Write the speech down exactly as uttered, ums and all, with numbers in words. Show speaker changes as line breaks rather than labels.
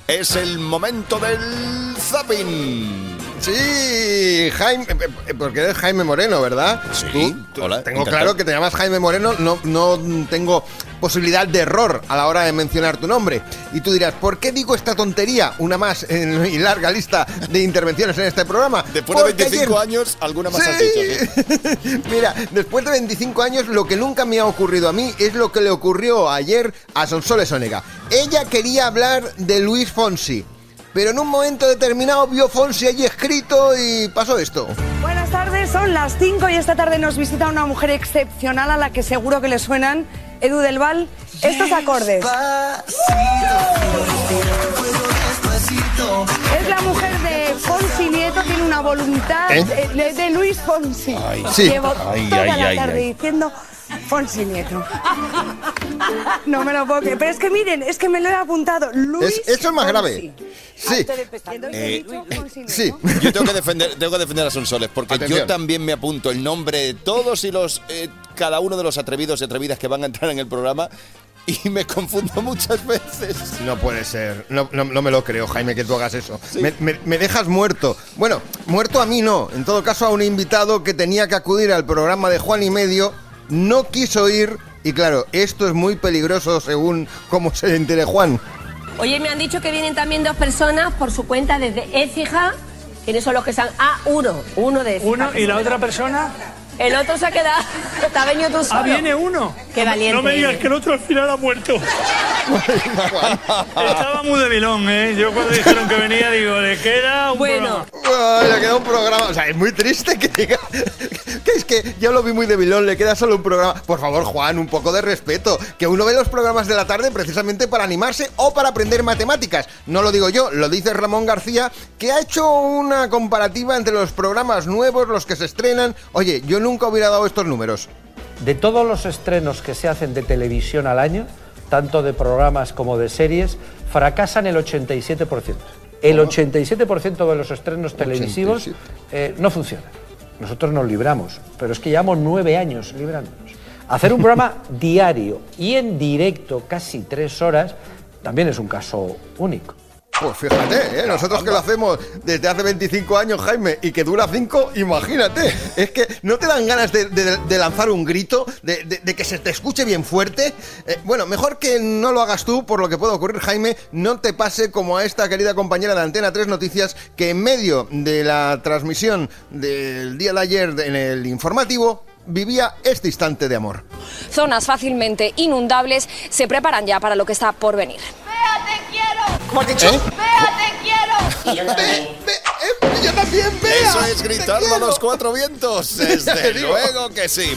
Es el momento del zapping.
Sí, Jaime, porque eres Jaime Moreno, ¿verdad?
Sí,
¿Tú? Tú,
hola.
Tengo
encantado.
claro que te llamas Jaime Moreno, no, no tengo posibilidad de error a la hora de mencionar tu nombre. Y tú dirás, ¿por qué digo esta tontería? Una más en mi larga lista de intervenciones en este programa.
Después de veinticinco ayer... años, alguna más
sí.
has dicho, ¿sí?
Mira, después de veinticinco años, lo que nunca me ha ocurrido a mí es lo que le ocurrió ayer a Sonsoles Onega. Ella quería hablar de Luis Fonsi, pero en un momento determinado vio Fonsi allí escrito y pasó esto.
Buenas tardes, son las cinco y esta tarde nos visita una mujer excepcional a la que seguro que le suenan. Edu del Val, estos acordes. Es la mujer de Fonsi Nieto, tiene una voluntad
¿Eh?
de, de Luis Fonsi.
Ay,
sí.
Llevo
ay,
toda
ay,
la
ay,
tarde
ay.
diciendo Fonsi Nieto. No me lo puedo creer. Pero es que miren, es que me lo he apuntado. Luis
Es, eso es más
Fonsi.
grave. Sí.
Eh,
Sí.
Yo tengo que defender, tengo que defender a Sonsoles, porque
Atención.
yo también me apunto el nombre de todos y los eh, cada uno de los atrevidos y atrevidas que van a entrar en el programa y me confundo muchas veces.
No puede ser, no, no, no me lo creo, Jaime, que tú hagas eso.
Sí.
Me, me, me dejas muerto. Bueno, muerto a mí no. En todo caso, a un invitado que tenía que acudir al programa de Juan y Medio, no quiso ir. Y claro, esto es muy peligroso según cómo se entere Juan.
Oye, me han dicho que vienen también dos personas por su cuenta desde Écija. ¿Quiénes son los que están? Ah, uno. Uno de Écija.
Uno, ¿y la otra persona?
El otro se ha quedado. Te ha venido tú solo.
Ah, viene uno.
Qué valiente.
No me digas que el otro al final ha muerto. Estaba muy debilón, ¿eh? Yo cuando dijeron que venía, digo, le queda un
Bueno.
programa.
Ay, le queda un programa. O sea, es muy triste que diga que es que yo lo vi muy debilón, le queda solo un programa. Por favor, Juan, un poco de respeto. Que uno ve los programas de la tarde precisamente para animarse o para aprender matemáticas. No lo digo yo, lo dice Ramón García, que ha hecho una comparativa entre los programas nuevos, los que se estrenan. Oye, yo nunca hubiera dado estos números.
De todos los estrenos que se hacen de televisión al año, tanto de programas como de series, fracasan el ochenta y siete por ciento. El ochenta y siete por ciento de los estrenos televisivos eh, no funcionan. Nosotros nos libramos, pero es que llevamos nueve años librándonos. Hacer un programa diario y en directo, casi tres horas, también es un caso único.
Pues fíjate, ¿eh? Nosotros que lo hacemos desde hace veinticinco años, Jaime, y que dura cinco, imagínate. Es que no te dan ganas de, de, de lanzar un grito, de, de, de que se te escuche bien fuerte. Eh, bueno, mejor que no lo hagas tú, por lo que puede ocurrir, Jaime, no te pase como a esta querida compañera de Antena tres Noticias, que en medio de la transmisión del día de ayer en el informativo, vivía este instante de amor.
Zonas fácilmente inundables se preparan ya para lo que está por venir.
¡Vea, te quiero!
¿Cómo has dicho?
¡Vea, te quiero!
Y yo también.
Ve, ve, eh, yo también, vea.
Eso es gritarlo a los cuatro vientos. Desde luego que sí.